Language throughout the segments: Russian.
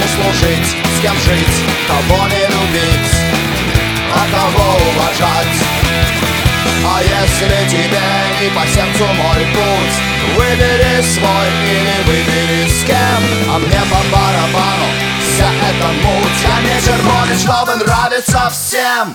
служить, с кем жить, кого не любить, а кого уважать. А если тебе не по сердцу мой путь, выбери свой или выбери с кем. А мне по барабану вся эта муть. Я не червонец, чтобы нравиться всем.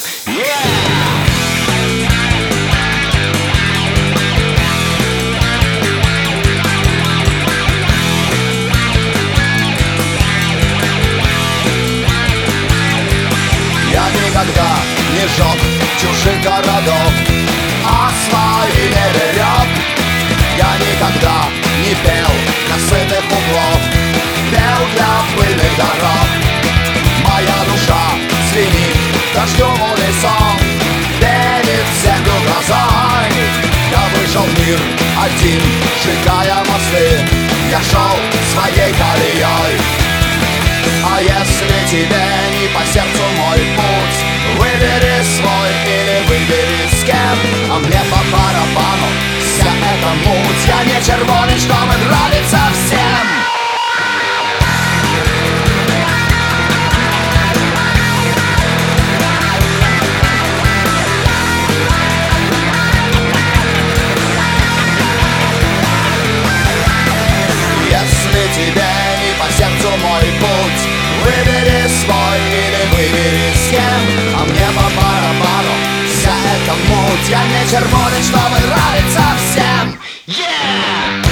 Я никогда не жег чужих городов, а свои не берег. Я никогда не пел для сытых углов, пел для пыльных дорог. Моя душа звенит дождем унисон, пенит землю грозой. Я вышел в мир один, сжигая мосты, я шел своей колеей. А если тебе не по сердцу мой путь, выбери свой или выбери с кем. А мне по барабану вся эта муть. Я не червонец, чтобы нравиться всем. Если тебе не по сердцу мой путь, выбери свой или выбери с кем. А мне по барабану вся эта муть. Я не червонец, чтобы нравиться всем. Yeah!